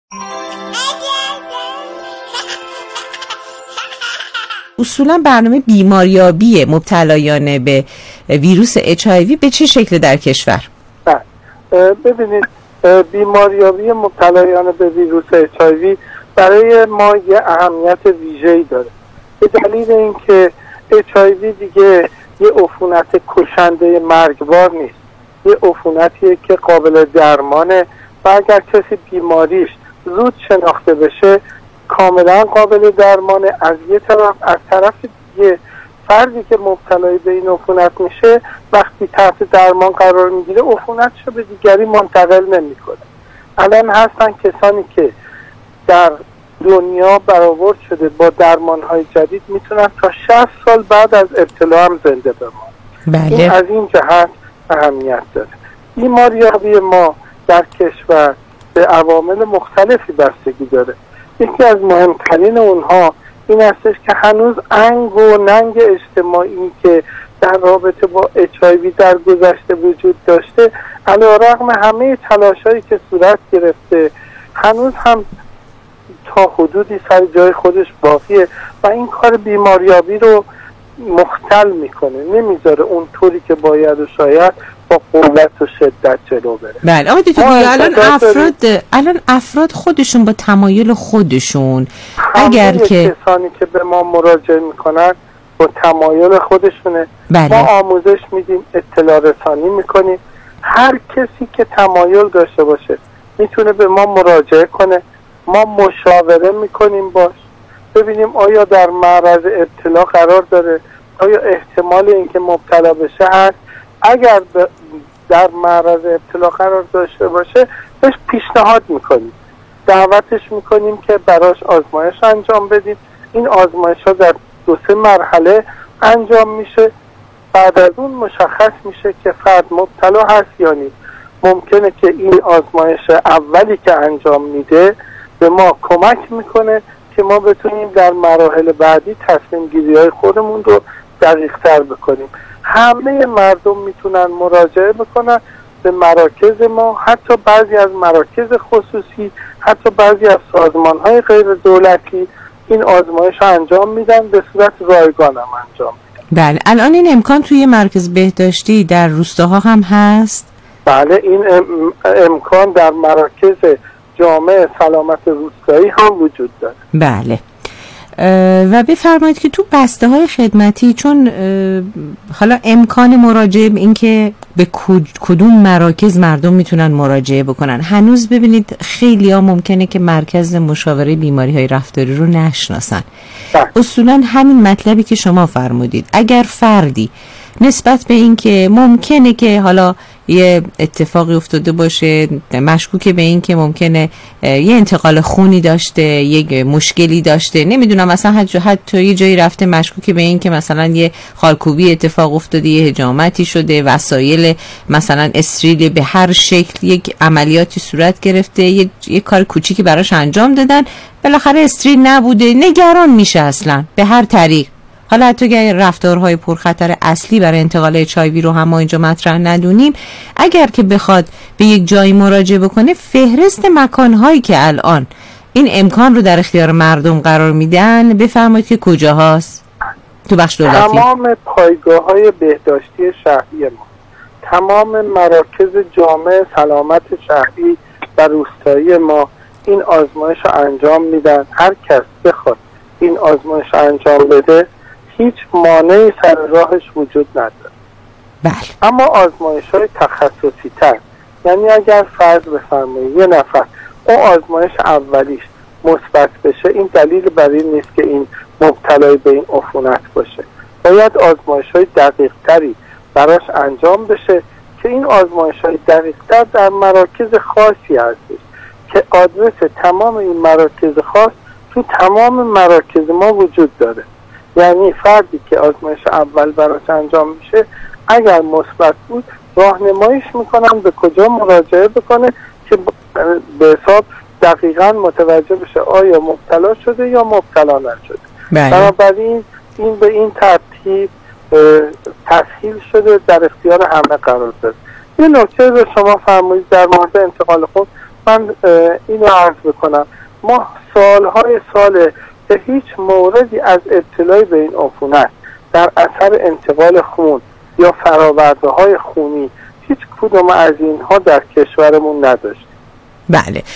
اصولا برنامه بیماریابی مبتلایان به ویروس HIV به چه شکل در کشور؟ ببینید، بیماریابی مبتلایان به ویروس HIV برای ما یه اهمیت ویژه‌ای داره، به دلیل اینکه HIV دیگه یه عفونت کشنده مرگبار نیست، یه عفونتیه که قابل درمانه و اگر کسی بیماریش زود شناخته بشه کاملا قابل درمانه. از یه طرف، از طرف دیگه فردی که مبتلای به این عفونت میشه وقتی تحت درمان قرار میگیره عفونتشو به دیگری منتقل نمیکنه. الان هستن کسانی که در دنیا برآورد شده با درمان‌های جدید میتونن تا 60 سال بعد از ابتلا هم زنده بمانن. بله. این از این جهت اهمیت داره. بیماریابی ما در کشور به عوامل مختلفی بستگی داره. یکی از مهمترین اونها این هستش که هنوز انگ و ننگ اجتماعی که در رابطه با HIV در گذشته وجود داشته علیرغم همه تلاشایی که صورت گرفته هنوز هم تا حدودی سر جای خودش باقیه و این کار بیماریابی رو مختل میکنه، نمیذاره اونطوری که باید و شاید با قوت و شدت جلو بره. بله آقای دکتر، الان افراد خودشون با تمایل خودشون اگر که کسانی که به ما مراجعه میکنن با تمایل خودشونه. بله. ما آموزش میدیم، اطلاع رسانی میکنیم، هر کسی که تمایل داشته باشه میتونه به ما مراجعه کنه، ما مشاوره میکنیم باش، ببینیم آیا در معرض ابتلا قرار داره، آیا احتمال اینکه مبتلا بشه هست. اگر در معرض ابتلا قرار داشته باشه بهش پیشنهاد میکنیم، دعوتش میکنیم که براش آزمایش انجام بدیم. این آزمایش ها در 2-3 مرحله انجام میشه، بعد از اون مشخص میشه که فرد مبتلا هست یا نیست. ممکنه که این آزمایش اولی که انجام میده به ما کمک میکنه که ما بتونیم در مراحل بعدی تصمیم گیری های خودمون رو دقیق تر بکنیم. همه مردم میتونن مراجعه بکنن به مراکز ما، حتی بعضی از مراکز خصوصی، حتی بعضی از سازمان های غیر دولتی این آزمایش رو انجام میدن، به صورت رایگان هم انجام میدن. بله. الان این امکان توی مرکز بهداشتی در روستاها هم هست؟ بله، این امکان در مراکز جامع سلامت روستایی هم وجود داره. بله. و بفرمایید که تو بسته های خدمتی، چون حالا امکان مراجعه، این که به کدوم مراکز مردم میتونن مراجعه بکنن، هنوز ببینید خیلی ها ممکنه که مرکز مشاوره بیماری های رفتاری رو نشناسن. اصولا همین مطلبی که شما فرمودید، اگر فردی نسبت به این که ممکنه که حالا یه اتفاقی افتاده باشه، مشکوکه به این که ممکنه یه انتقال خونی داشته، یه مشکلی داشته، نمیدونم مثلا حتی یه جایی رفته مشکوکه به این که مثلا یه خالکوبی اتفاق افتاده، یه حجامتی شده، وسایل مثلا استریل به هر شکل یک عملیاتی صورت گرفته، یه کار کوچیکی براش انجام دادن، بالاخره استریل نبوده، نگران میشه اصلا به هر طریق. حالا حتی اگر رفتارهای پرخطر اصلی برای انتقال HIV رو هم ما اینجا مطرح ندونیم، اگر که بخواد به یک جایی مراجعه بکنه، فهرست مکانهایی که الان این امکان رو در اختیار مردم قرار میدن بفرمایید که کجاهاست؟ تو بخش دولتی تمام پایگاه‌های بهداشتی شهری ما، تمام مراکز جامع سلامت شهری و روستایی ما این آزمایش رو انجام میدن. هر کس بخواد این آزمایش رو انجام بده هیچ مانعی سر راهش وجود نداره. بله. اما آزمایش‌های تخصصی تر، یعنی اگر فرض بفرمایید یه نفر اون آزمایش اولیش مثبت بشه، این دلیل بر این نیست که این مبتلای به این عفونت باشه. باید آزمایش‌های دقیق‌تری براش انجام بشه که این آزمایش‌های دقیق‌تر در مراکز خاصی هستش که آدرس تمام این مراکز خاص تو تمام مراکز ما وجود داره. یعنی فردی که آزمایش اول براش انجام میشه اگر مثبت بود راهنماییش میکنن به کجا مراجعه بکنه که به حساب دقیقاً متوجه بشه آیا مبتلا شده یا مبتلا نشده. بنابراین این به این ترتیب تسهیل شده، در اختیار همه قرار داره. یه نکته رو شما فرمودید در مورد انتقال خون، من اینو عرض بکنم، ما سالهای ساله به هیچ موردی از ابتلای به این عفونت در اثر انتقال خون یا فراورده های خونی هیچ کدوم از اینها در کشورمون نداشت. بله،